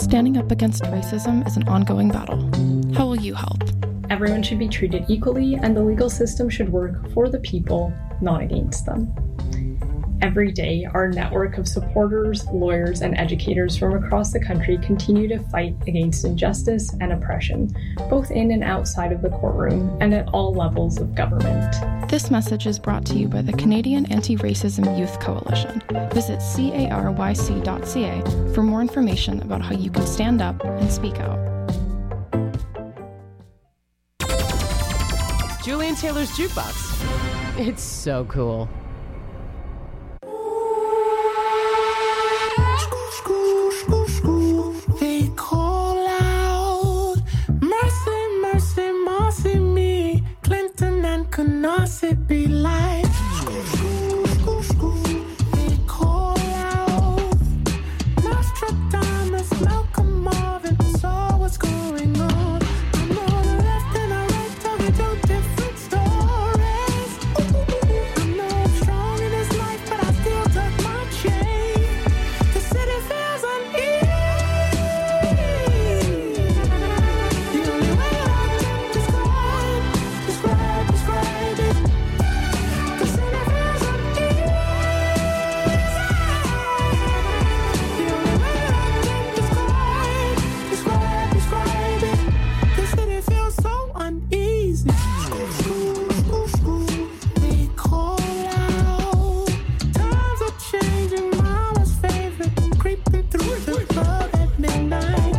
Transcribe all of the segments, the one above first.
Standing up against racism is an ongoing battle. How will you help? Everyone should be treated equally, and the legal system should work for the people, not against them. Every day, our network of supporters, lawyers, and educators from across the country continue to fight against injustice and oppression, both in and outside of the courtroom and at all levels of government. This message is brought to you by the Canadian Anti-Racism Youth Coalition. Visit caryc.ca for more information about how you can stand up and speak out. Julian Taylor's Jukebox. It's so cool. They call out, mercy, mercy, mercy me. Clinton and Canarsie be like, they call out, Nostradamus, Malcolm Marvin saw what's going on. I'm on the left and the right, talking two different stories. I know I'm strong in this life, but I still tuck my chain. The city feels uneasy. The only way I can describe it. The city feels uneasy. The only way I can describe it. The city feels so uneasy. We call out. Times are changing. Mama's favorite, creeping through the club at midnight.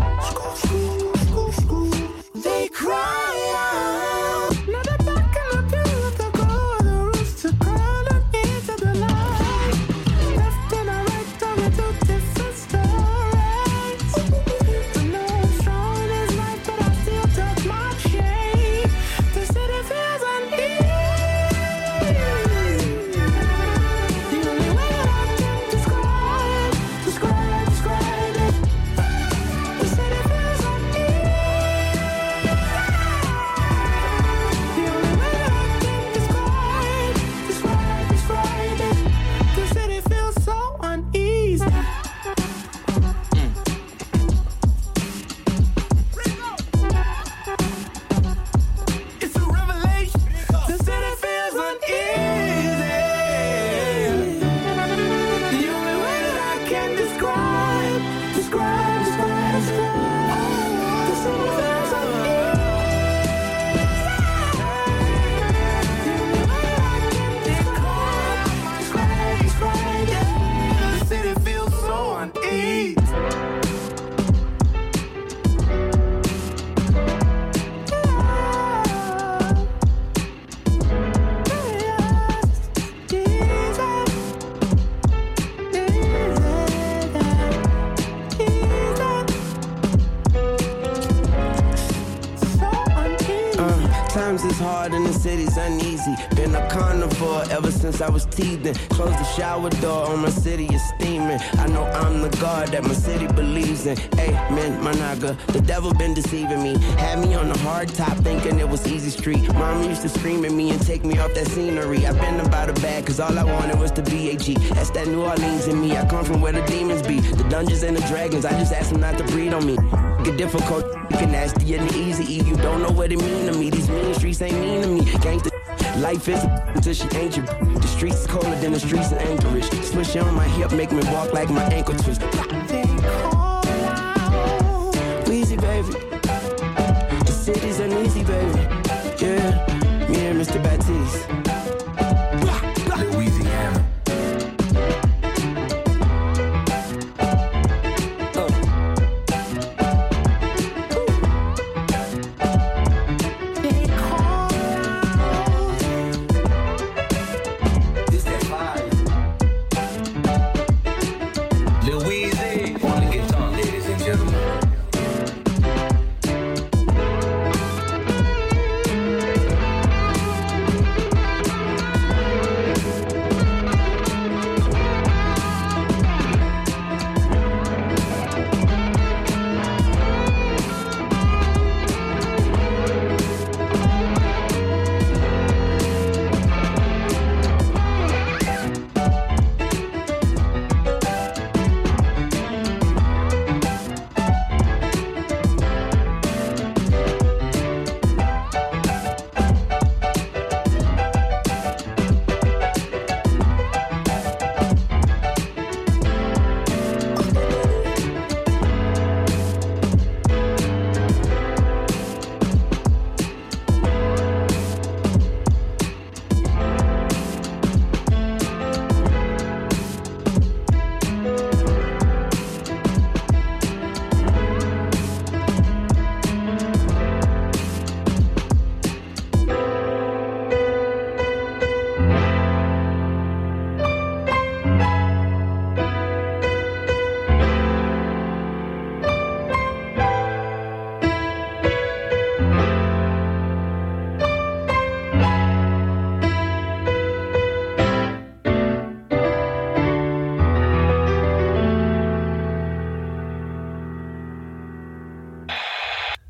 They cry out. Now they're back in the pew with the glow of the rooster crawling into the light. Left and right, talking two different stories. I know I'm strong in this life, but I still tuck my chain. The city feels uneasy. The only way that I can describe it. The city feels uneasy. The only way that I can describe it. The city feels so uneasy. It's a revelation. The city feels uneasy. The only way that I can describe. The city feels uneasy. The only way that I can describe. The city feels so uneasy. Times is hard and the city's uneasy. Been a carnivore ever since I was teething. Close the shower door on my city is steaming. I know I'm the God that my city believes in. Amen, my naga. The devil been deceiving me. Had me on the hard top thinking it was easy street. Mom used to scream at me and take me off that scenery. I've been about a bag cause all I wanted was to be AG. That's that New Orleans in me. I come from where the demons be. The dungeons and the dragons. I just asked them not to breed on me. Get difficult, get nasty and easy. You don't know what it mean to me. These mean streets ain't mean to me. Gangsta life is until she ain't you. The streets colder than the streets in Anchorage. Swish on my hip, make me walk like my ankle twist. They call out. Weezy, baby. The city's uneasy, baby. Yeah, me and Mr. Baptiste. Louisiana. They call out. This that fire. Louisiana.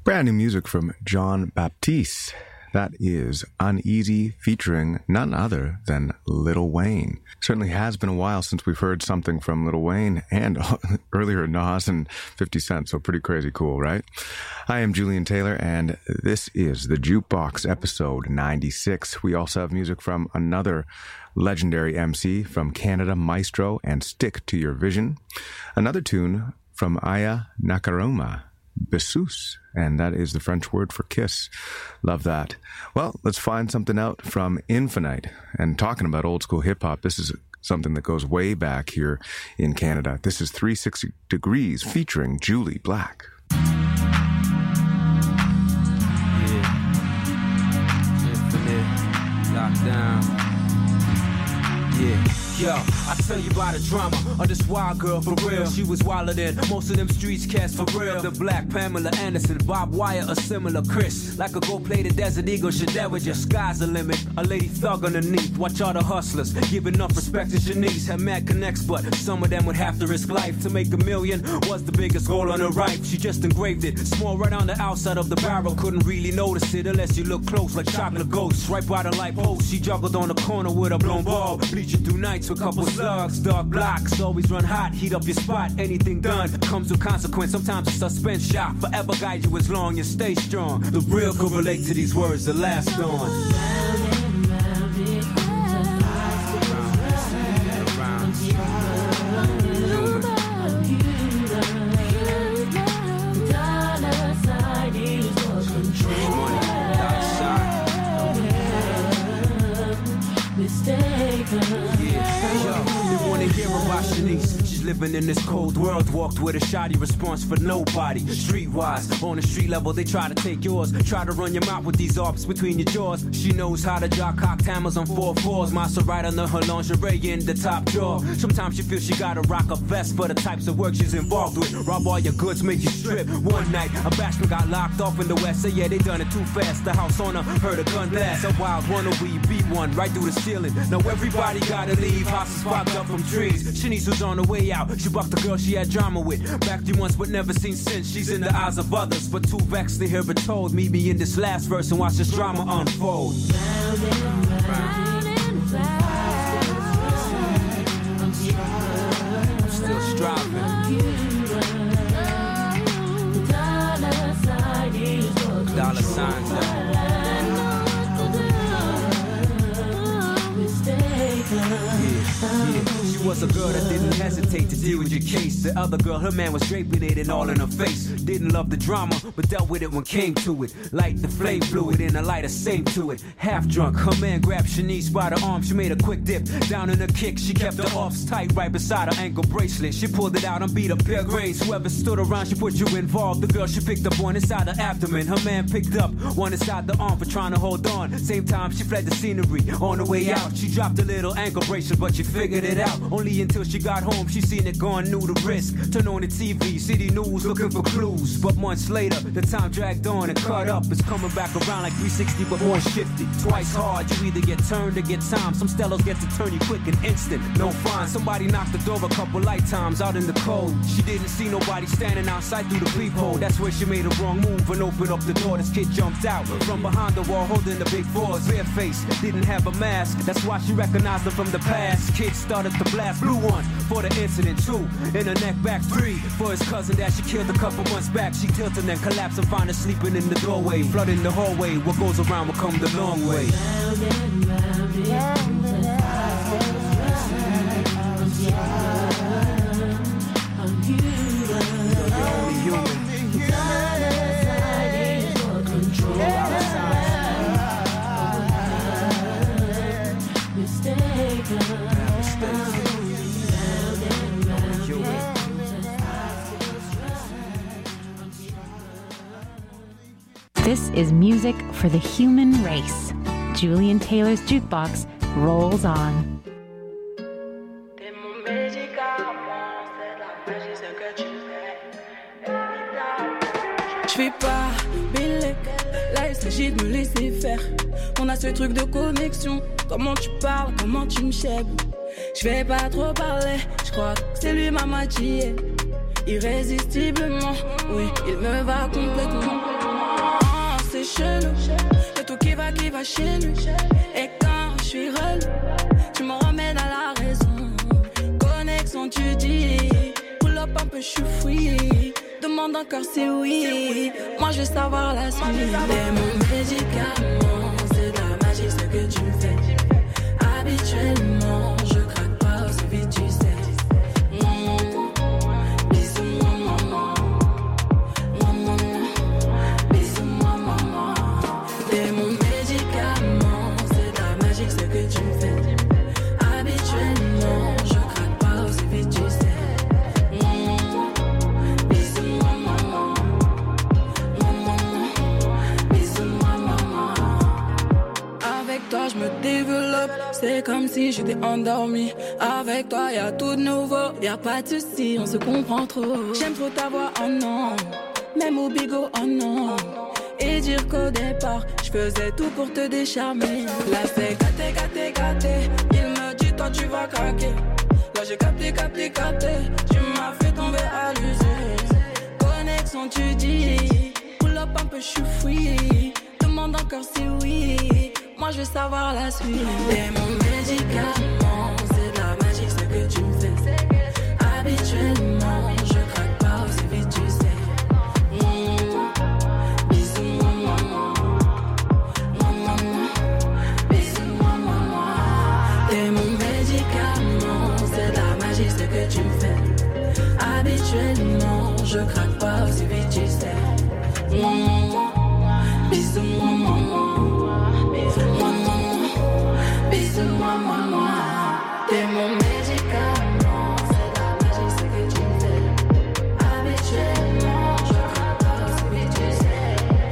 Brand new music from John Baptiste. That is Uneasy featuring none other than Lil Wayne. Certainly has been a while since we've heard something from Lil Wayne and earlier Nas and 50 Cent, so pretty crazy cool, right? I am Julian Taylor, and this is the Jukebox episode 96. We also have music from another legendary MC from Canada, Maestro and Stick to Your Vision. Another tune from Aya Nakaroma, Besous, and that is the French word for kiss. Love that. Well, let's find something out from Infinite. And talking about old school hip hop, this is something that goes way back here in Canada. This is 360 Degrees featuring Julie Black. Yeah. Infinite. Lockdown. Yeah. Yo, I tell you about the drama of this wild girl for real. She was wilder than most of them streets cast for real. The Black Pamela Anderson, Bob Wire, a similar Chris. Like a gold-plated Desert Eagle, shit that was your sky's the limit. A lady thug underneath, watch all the hustlers. Give enough respect to Shanice, had mad connects, but some of them would have to risk life. To make $1 million was the biggest goal on her right. She just engraved it, small right on the outside of the barrel. Couldn't really notice it unless you look close, like chocolate ghosts. Right by the light post, she juggled on the corner with a blown ball. Bleaching through nights with a couple slugs, dark blocks, always run hot, heat up your spot. Anything done comes with consequence. Sometimes a suspense shot forever guide you as long as stay strong. The real could relate to these words that last on. Shanice, she's living in this cold world. Walked with a shoddy response for nobody. Streetwise, on the street level, they try to take yours. Try to run your mouth with these arps between your jaws. She knows how to draw cocked hammers on 4/4s. Massa right under her lingerie in the top drawer. Sometimes she feels she gotta rock a vest for the types of work she's involved with. Rob all your goods, make you strip. One night, a bashman got locked off in the west. Say, yeah, they done it too fast. The house owner heard a gun blast. A wild runner, we beat one right through the ceiling. Now everybody gotta leave. Houses popped up from trees. Shanice was on the way out. She bucked the girl she had drama with. Backed you once but never seen since. She's in the eyes of others, but too vexed to hear it told. Meet me in this last verse and watch this drama unfold. Round and round and round. I'm still striving. Dollar signs, She was a girl that didn't hesitate to deal with your case. The other girl, her man was draping it and all in her face. Didn't love the drama, but dealt with it when came to it. Light the flame fluid and a lighter same to it. Half drunk, her man grabbed Shanice by the arm. She made a quick dip down in her kick. She kept her offs tight right beside her ankle bracelet. She pulled it out and beat up bare grains. Whoever stood around, she put you involved. The girl she picked up one inside her abdomen. Her man picked up one inside the arm for trying to hold on. Same time she fled the scenery. On the way out, she dropped a little ankle bracelet, but she figured it out. Only until she got home, she seen it gone, knew the risk. Turn on the TV, city news, looking for clues. But months later, the time dragged on and caught up. It's coming back around like 360, but more shifty. Twice hard, you either get turned or get time. Some stellos get to turn you quick and instant. No fine, somebody knocked the door a couple lifetimes out in the cold. She didn't see nobody standing outside through the peephole. That's where she made a wrong move and opened up the door. This kid jumped out from behind the wall, holding the big fours. Bare face, didn't have a mask. That's why she recognized him from the past. Kid started to blast, blue one for the incident, 2 in her neck, back 3 for his cousin that she killed a couple months back. She tilted and collapsed and found her sleeping in the doorway, flooding the hallway. What goes around will come the long way. Round and round and round. I'm human. You're only human. This is music for the human race. Julian Taylor's Jukebox rolls on. Je fais pas Bélec, là il s'agit de me laisser faire. On a ce truc de connexion. Comment tu parles, comment tu me chèbes. Je vais pas trop parler, je crois que c'est lui ma moitié. Irrésistiblement, oui, il me va complètement. chelou. Y'a tout qui va chez nous. Et quand je suis relou, tu me ramènes à la raison. Connexion, tu dis. Pull up un peu, je suis free. Demande encore si oui. Moi, je veux savoir la suite. T'es mon médicament. C'est de la magie ce que tu fais. Habituellement, je craque pas aussi vite, tu sais. Bisous-moi, maman. Maman, bisous-moi, maman. T'es mon médicament, c'est de la magie ce que tu fais. Habituellement, je craque pas aussi vite, tu sais. Bisous-moi, maman. Maman, bisous-moi, maman. Avec toi, je me développe. C'est comme si j'étais endormi. Avec toi, y'a tout de nouveau. Y'a pas de soucis, on se comprend trop. J'aime trop ta voix, oh non. Même au bigot, oh non. Et dire qu'au départ, je faisais tout pour te décharmer. Là, c'est gâté, gâté, gâté. Il me dit, toi, tu vas craquer. Là, j'ai capté, capté, capté. Tu m'as fait tomber à l'usure. Connexion, tu dis. Pull up un peu, je suis free. Demande encore si oui. Moi je veux savoir la suite. T'es mon médicament, c'est de la magie ce que tu me fais. Habituellement, je craque pas aussi vite, tu sais. Bisous-moi, maman. Maman, bisous-moi, maman. T'es mon médicament, c'est de la magie ce que tu me fais. Habituellement, je craque pas aussi vite, tu sais. Bisous-moi, maman. Bisous-moi, maman. T'es mon médicament. C'est la magie, c'est que tu me fais. Habituellement, je craque pas aussi vite, tu sais.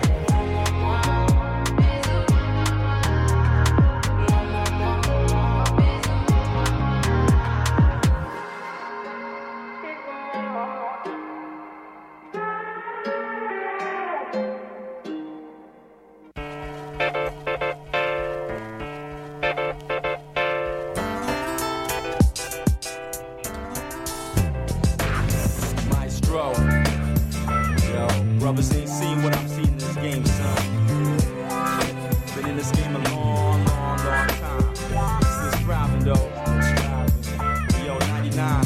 Brothers ain't seen what I've seen in this game, son. Been in this game a long, long, long time. Still striving, though. Yo, 99.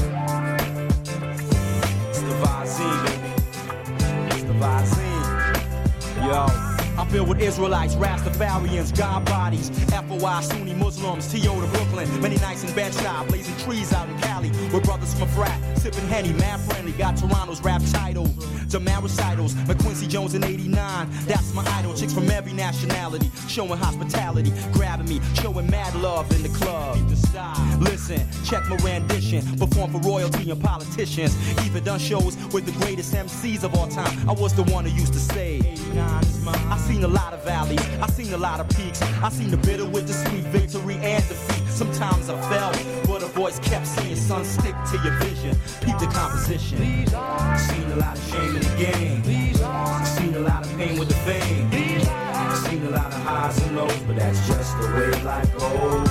It's the Vazine, baby. It's the Vazine. Yo. I'm filled with Israelites, Rastafarians, God bodies, FOI, Sunni Muslims, T.O. to Brooklyn. Many nights in Bed-Stuy, blazing trees out in Cali. With brothers from a frat, sipping Henny, mad friendly. Got Toronto's rap title, demand recitals. McQuincy Jones in 89, that's my idol. Chicks from every nationality, showing hospitality. Grabbing me, showing mad love in the club. Listen, check my rendition. Perform for royalty and politicians. Even done shows with the greatest MCs of all time. I was the one who used to say, I seen a lot of valleys, I seen a lot of peaks. I seen the bitter with the sweet, victory and defeat. Sometimes I fell, but a voice kept saying, son, stick to your vision. Keep the composition. Seen a lot of shame in the game. Seen a lot of pain with the fame. Seen a lot of highs and lows, but that's just the way life goes.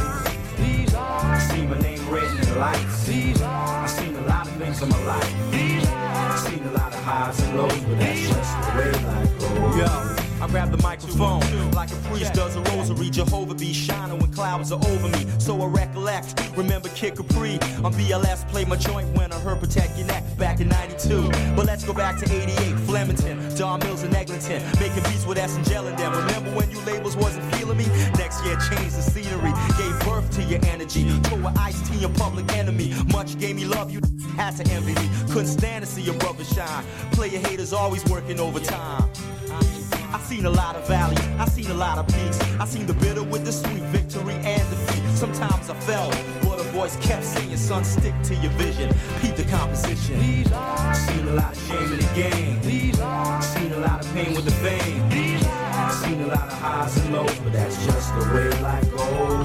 I see my name written in the lights. I seen a lot of things in my life. I seen a lot of highs and lows, but that's just the way life goes. Yo, I grab the microphone like a priest does a rosary. Jehovah be shining when clouds are over me. So I recollect, remember Kid Capri on BLS. Play my joint when I heard Protect Your Neck back in 92. But let's go back to 88, Flemington, Don Mills and Eglinton, making beats with S and Gel and them. Remember when you labels wasn't feeling me? Next year changed the scenery, gave birth to your energy. Told with Ice-T, your public enemy. Much gave me love, you had to envy me. Couldn't stand to see your brother shine. Player haters always working overtime. I seen a lot of valleys, I seen a lot of peaks. I seen the bitter with the sweet, victory and defeat. Sometimes I fell, but a voice kept saying, son, stick to your vision. Keep the composition. Seen a lot of shame in the game. Seen a lot of pain with the fame. Seen a lot of highs and lows, but that's just the way life goes.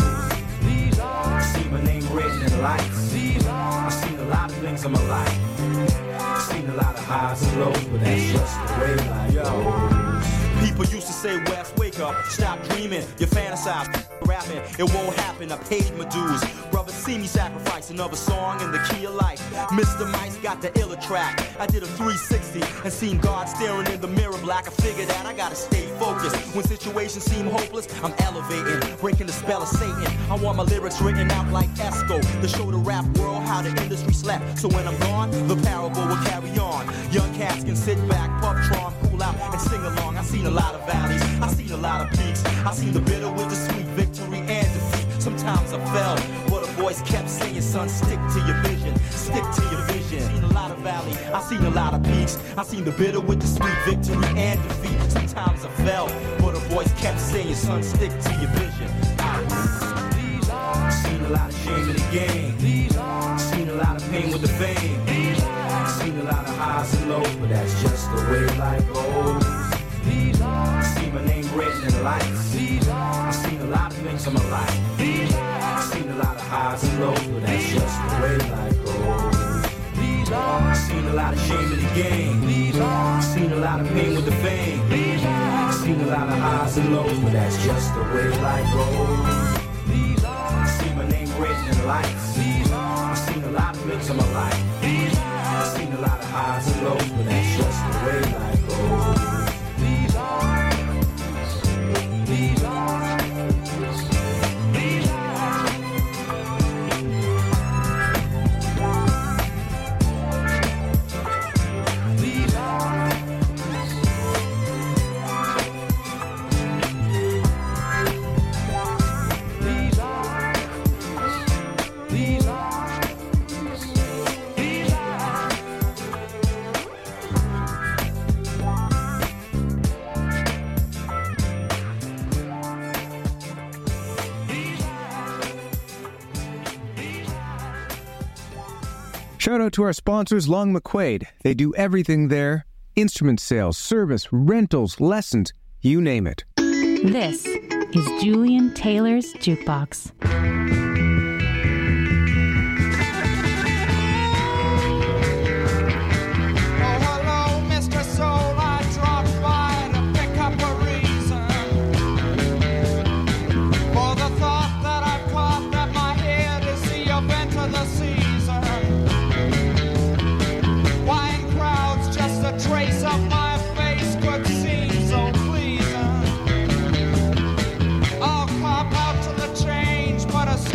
I see my name written in lights. I seen a lot of things in my life. I seen a lot of highs and lows, but that's just the way life goes. People used to say, West, wake wake up, stop dreaming. You fantasize, rapping, it won't happen. I paid my dues. Brothers see me sacrifice another song in the key of life. Mr. Mice got the iller track. I did a 360 and seen God staring in the mirror black. I figured that I gotta stay focused. When situations seem hopeless, I'm elevating, breaking the spell of Satan. I want my lyrics written out like Esco to show the rap world how the industry slept. So when I'm gone, the parable will carry on. Young cats can sit back, puff tron, cool out, and sing along. I seen a lot of valleys, I seen a lot of peaks. I seen the bitter with the sweet, victory and defeat. Sometimes I fell, but a voice kept saying, son, stick to your vision, stick to your vision. I seen a lot of valley, I seen a lot of peaks. I seen the bitter with the sweet, victory and defeat. Sometimes I fell, but a voice kept saying, son, stick to your vision. Seen a lot of shame in the game, seen a lot of pain with the fame, seen a lot of highs and lows, but that's just the way life goes. See my name written in lights. I've seen a lot of things in my life. I've seen a lot of highs and lows, but that's just the way life goes. I've seen a lot of shame in the game. I've seen a lot of pain with the fame. I've seen a lot of highs and lows, but that's just the way life goes. I've seen my name written in lights. I've seen a lot of things in my life. I've seen a lot of highs and lows, but that's just the way life goes. Shout out to our sponsors, Long McQuaid. They do everything there. Instrument sales, service, rentals, lessons, you name it. This is Julian Taylor's Jukebox. Trace of my face could seem so pleasing. I'll cop out to the change, but a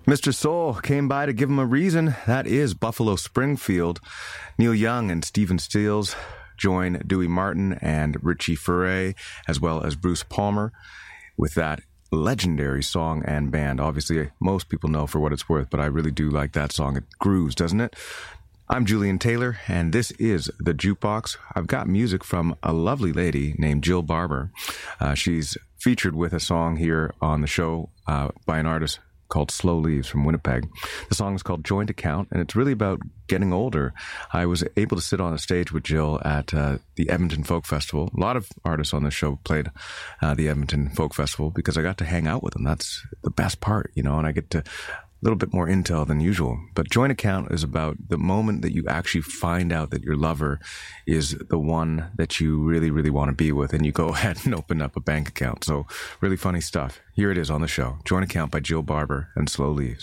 Mr. Soul came by to give him a reason. That is Buffalo Springfield. Neil Young and Stephen Stills join Dewey Martin and Richie Furay, as well as Bruce Palmer, with that legendary song and band. Obviously, most people know For What It's Worth, but I really do like that song. It grooves, doesn't it? I'm Julian Taylor, and this is The Jukebox. I've got music from a lovely lady named Jill Barber. She's featured with a song here on the show by an artist called Slow Leaves from Winnipeg. The song is called Joint Account, and it's really about getting older. I was able to sit on a stage with Jill at the Edmonton Folk Festival. A lot of artists on the show played the Edmonton Folk Festival because I got to hang out with them. That's the best part, you know, and I get to a little bit more intel than usual. But Joint Account is about the moment that you actually find out that your lover is the one that you really, really want to be with, and you go ahead and open up a bank account. So really funny stuff. Here it is on the show. Joint Account by Jill Barber and Slow Leaves.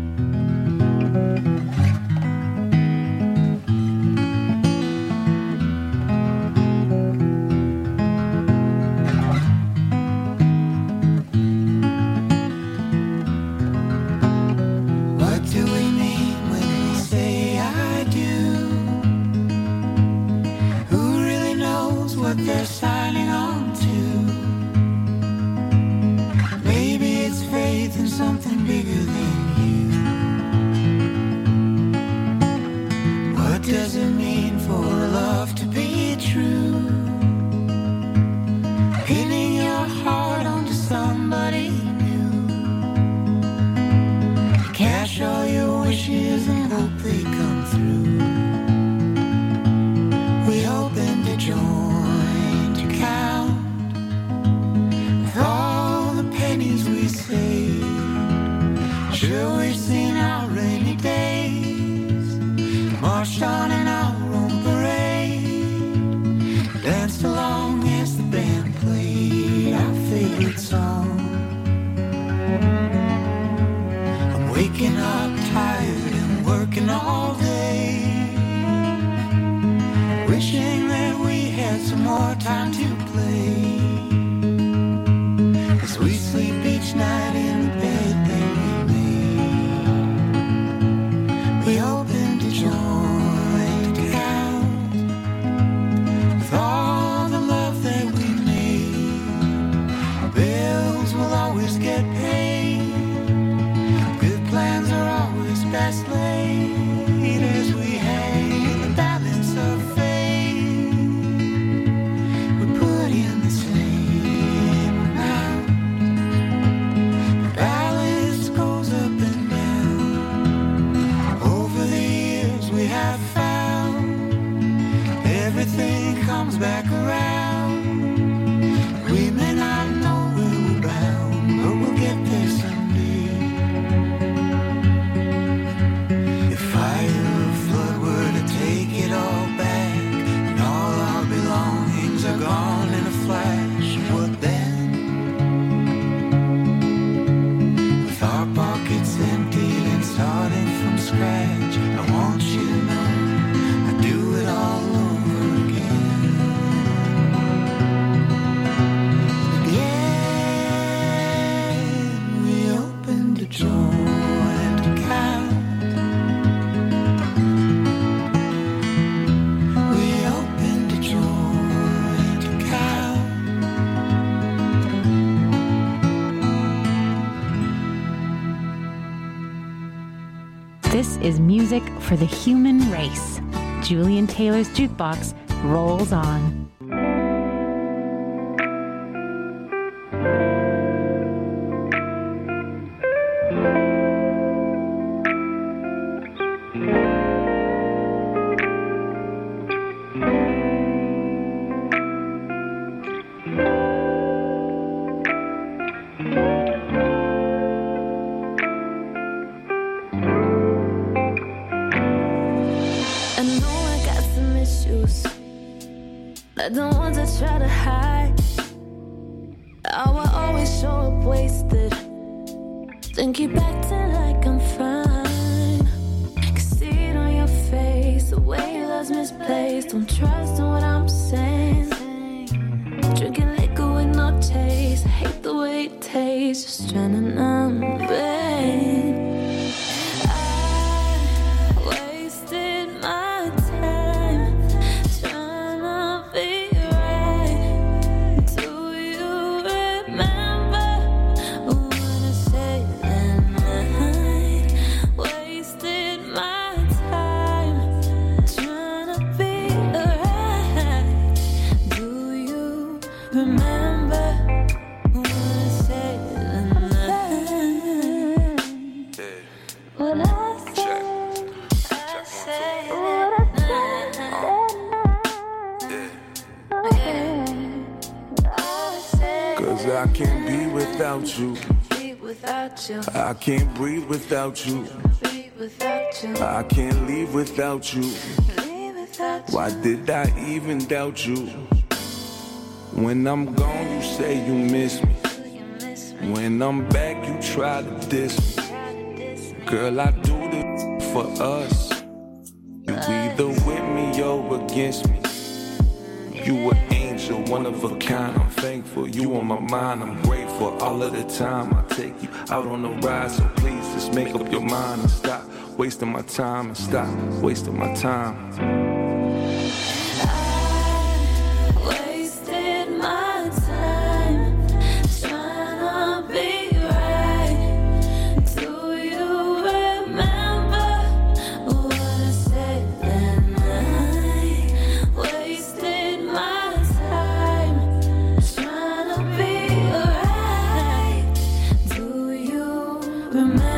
This is music for the human race. Julian Taylor's Jukebox rolls on. I don't want to try to hide how I always show up wasted. Then keep acting like I'm fine. Can see it on your face, the way your love's misplaced. Don't trust in what I'm saying. Drinking liquor with no taste, I hate the way it tastes. Just trying to numb the pain. can't be without you. I can't breathe without you. I can't leave without you. Why did I even doubt you? When I'm gone, you say you miss me. When I'm back, you try to diss me. Girl, I do this for us. You either with me or against me. You an angel, one of a kind. I'm thankful, you on my mind. I'm grateful all of the time. I take you out on the ride, so please just make up your mind and stop wasting my time and stop wasting my time. Remember